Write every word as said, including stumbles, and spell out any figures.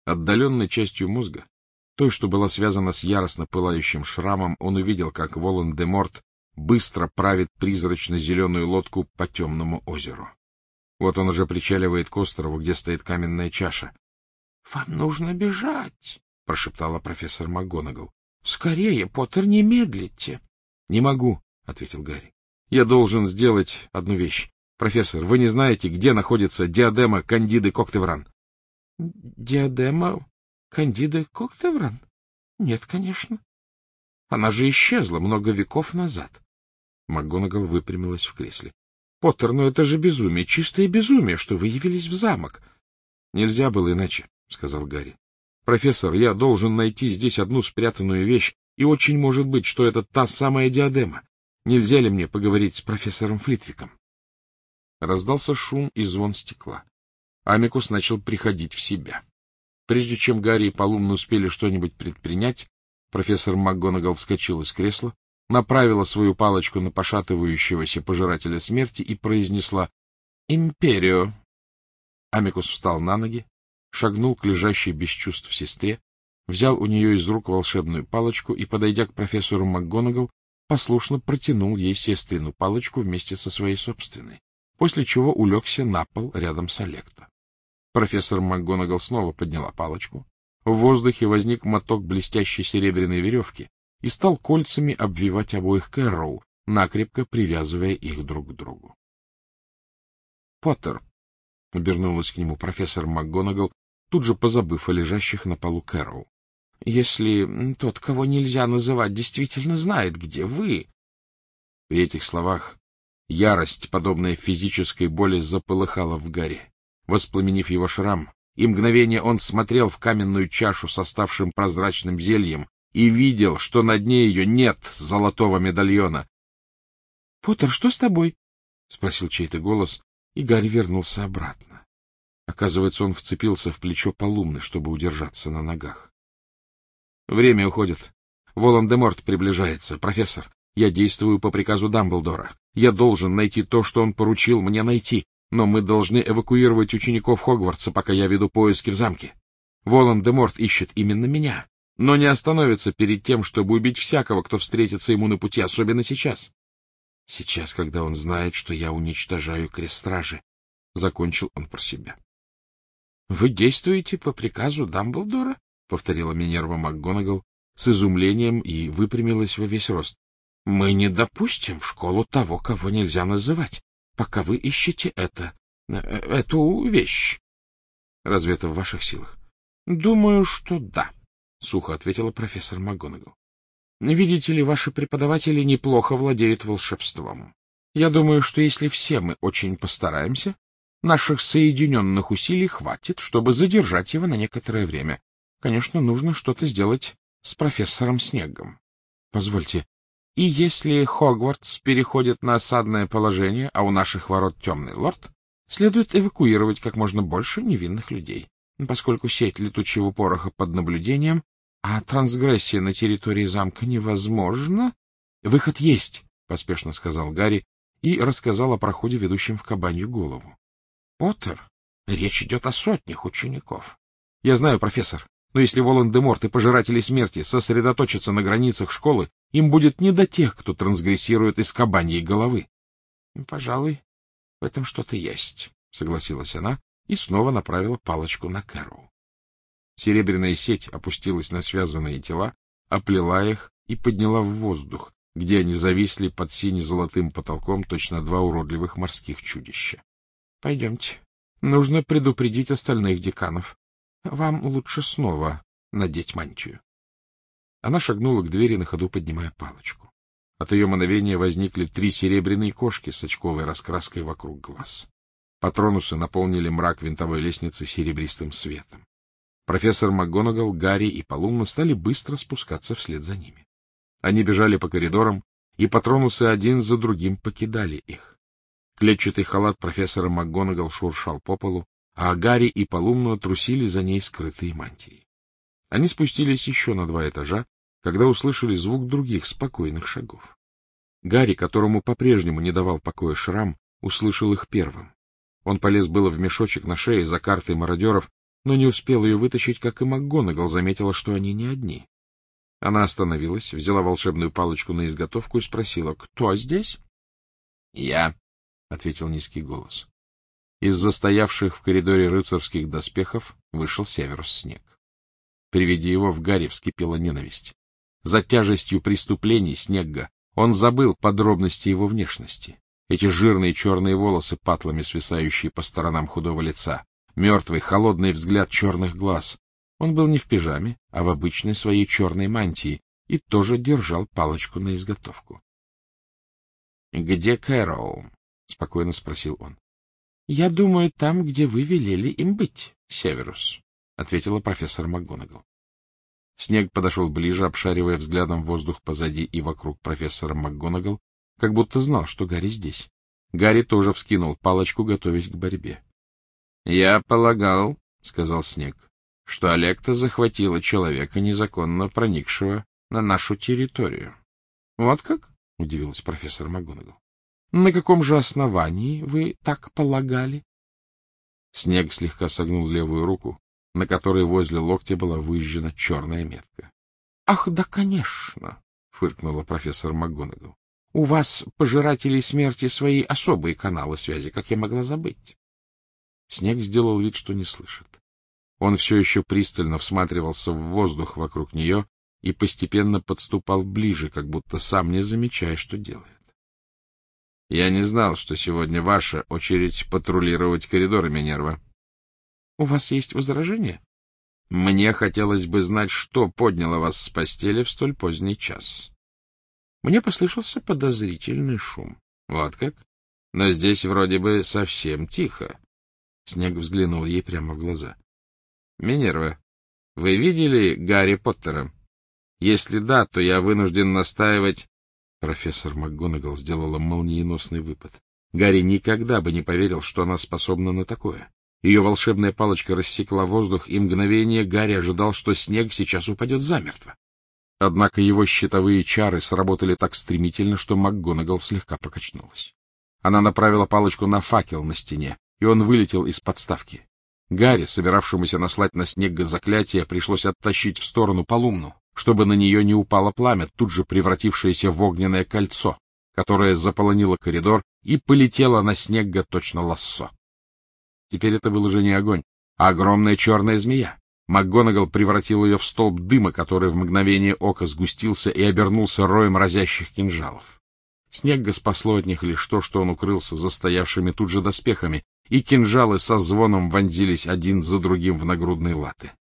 Отдаленной частью мозга, той, что была связана с яростно пылающим шрамом, он увидел, как Волан-де-Морт быстро правит призрачно-зеленую лодку по темному озеру. Вот он уже причаливает к острову, где стоит каменная чаша. — Вам нужно бежать, — прошептала профессор МакГонагал. — Скорее, Поттер, не медлите. — Не могу, — ответил Гарри. — Я должен сделать одну вещь. Профессор, вы не знаете, где находится диадема Кандиды Коктевран? — Диадема Кандиды Коктевран? Нет, конечно. Она же исчезла много веков назад. МакГонагал выпрямилась в кресле. — Поттер, ну это же безумие, чистое безумие, что вы явились в замок. — Нельзя было иначе, — сказал Гарри. — Профессор, я должен найти здесь одну спрятанную вещь, и очень может быть, что это та самая диадема. Нельзя ли мне поговорить с профессором Флитвиком? Раздался шум и звон стекла. Амикус начал приходить в себя. Прежде чем Гарри и Полумна успели что-нибудь предпринять, профессор МакГонагал вскочил из кресла, направила свою палочку на пошатывающегося пожирателя смерти и произнесла «Империо». Амикус встал на ноги, шагнул к лежащей без чувств сестре, взял у нее из рук волшебную палочку и, подойдя к профессору МакГонагал, послушно протянул ей сестрину палочку вместе со своей собственной, после чего улегся на пол рядом с Алекто. Профессор МакГонагал снова подняла палочку. В воздухе возник моток блестящей серебряной веревки и стал кольцами обвивать обоих Кэрроу, накрепко привязывая их друг к другу. — Поттер, — обернулась к нему профессор МакГонагал, тут же позабыв о лежащих на полу Кэрроу, — если тот, кого нельзя называть, действительно знает, где вы... При этих словах ярость, подобная физической боли, заполыхала в Гарри, воспламенив его шрам, и мгновение он смотрел в каменную чашу с оставшим прозрачным зельем и видел, что на дне ее нет золотого медальона. — Поттер, что с тобой? — спросил чей-то голос, и Гарри вернулся обратно. Оказывается, он вцепился в плечо Полумны, чтобы удержаться на ногах. — Время уходит. Волан-де-Морт приближается. Профессор, я действую по приказу Дамблдора. Я должен найти то, что он поручил мне найти. Но мы должны эвакуировать учеников Хогвартса, пока я веду поиски в замке. Волан-де-Морт ищет именно меня, но не остановится перед тем, чтобы убить всякого, кто встретится ему на пути, особенно сейчас. Сейчас, когда он знает, что я уничтожаю Крест-Стражи, — закончил он про себя. — Вы действуете по приказу Дамблдора? — повторила Минерва МакГонагал с изумлением и выпрямилась во весь рост. — Мы не допустим в школу того, кого нельзя называть, пока вы ищете это, эту вещь. Разве это в ваших силах? — Думаю, что да, — сухо ответила профессор МакГонагал. — Видите ли, ваши преподаватели неплохо владеют волшебством. Я думаю, что если все мы очень постараемся, наших соединенных усилий хватит, чтобы задержать его на некоторое время. Конечно, нужно что-то сделать с профессором Снеггом. Позвольте, и если Хогвартс переходит на осадное положение, а у наших ворот темный лорд, следует эвакуировать как можно больше невинных людей, поскольку сеть летучего пороха под наблюдением, а трансгрессия на территории замка невозможна. — Выход есть, — поспешно сказал Гарри и рассказал о проходе, ведущем в Кабанью голову. — Поттер, речь идет о сотнях учеников. — Я знаю, профессор, но если Волан-де-Морт и Пожиратели Смерти сосредоточатся на границах школы, им будет не до тех, кто трансгрессирует из Кабаньей головы. — Пожалуй, в этом что-то есть, — согласилась она и снова направила палочку на Кэрроу. Серебряная сеть опустилась на связанные тела, оплела их и подняла в воздух, где они зависли под сине-золотым потолком, точно два уродливых морских чудища. — Пойдемте. Нужно предупредить остальных деканов. Вам лучше снова надеть мантию. Она шагнула к двери, на ходу поднимая палочку. От ее мановения возникли три серебряные кошки с очковой раскраской вокруг глаз. Патронусы наполнили мрак винтовой лестницы серебристым светом. Профессор МакГонагал, Гарри и Полумна стали быстро спускаться вслед за ними. Они бежали по коридорам, и патронусы один за другим покидали их. Клетчатый халат профессора МакГонагал шуршал по полу, а Гарри и Полумна трусили за ней скрытые мантии. Они спустились еще на два этажа, когда услышали звук других спокойных шагов. Гарри, которому по-прежнему не давал покоя шрам, услышал их первым. Он полез было в мешочек на шее за картой мародеров, но не успел ее вытащить, как и МакГонагал заметила, что они не одни. Она остановилась, взяла волшебную палочку на изготовку и спросила: — Кто здесь? — Я, — ответил низкий голос. Из застоявших в коридоре рыцарских доспехов вышел Северус Снег. При виде его в Гарри вскипела ненависть. За тяжестью преступлений Снегга он забыл подробности его внешности. Эти жирные черные волосы, патлами свисающие по сторонам худого лица, мертвый холодный взгляд черных глаз. Он был не в пижаме, а в обычной своей черной мантии и тоже держал палочку на изготовку. — Где Кэроу? — спокойно спросил он. — Я думаю, там, где вы велели им быть, Северус, — ответила профессор МакГонагал. Снег подошел ближе, обшаривая взглядом воздух позади и вокруг профессора МакГонагал, как будто знал, что Гарри здесь. Гарри тоже вскинул палочку, готовясь к борьбе. — Я полагал, — сказал Снег, — что Алекта захватила человека, незаконно проникшего на нашу территорию. — Вот как? — удивилась профессор МакГонагал. — На каком же основании вы так полагали? Снег слегка согнул левую руку, на которой возле локтя была выжжена черная метка. — Ах, да, конечно, — фыркнула профессор МакГонагал. — У вас, пожирателей смерти, свои особые каналы связи, как я могла забыть. Снег сделал вид, что не слышит. Он все еще пристально всматривался в воздух вокруг нее и постепенно подступал ближе, как будто сам не замечая, что делает. — Я не знал, что сегодня ваша очередь патрулировать коридоры, Минерва. — У вас есть возражения? — Мне хотелось бы знать, что подняло вас с постели в столь поздний час. Мне послышался подозрительный шум. — Вот как? Но здесь вроде бы совсем тихо. Снег взглянул ей прямо в глаза. — Минерва, вы видели Гарри Поттера? Если да, то я вынужден настаивать... Профессор МакГонагал сделала молниеносный выпад. Гарри никогда бы не поверил, что она способна на такое. Ее волшебная палочка рассекла воздух, и мгновение Гарри ожидал, что Снег сейчас упадет замертво. Однако его щитовые чары сработали так стремительно, что МакГонагал слегка покачнулась. Она направила палочку на факел на стене, и он вылетел из подставки. Гарри, собиравшемуся наслать на Снегга заклятие, пришлось оттащить в сторону Полумну, чтобы на нее не упало пламя, тут же превратившееся в огненное кольцо, которое заполонило коридор и полетело на Снегга точно лассо. Теперь это был уже не огонь, а огромная черная змея. МакГонагал превратил ее в столб дыма, который в мгновение ока сгустился и обернулся роем разящих кинжалов. Снегга спасло от них лишь то, что он укрылся за стоявшими тут же доспехами, и кинжалы со звоном вонзились один за другим в нагрудные латы.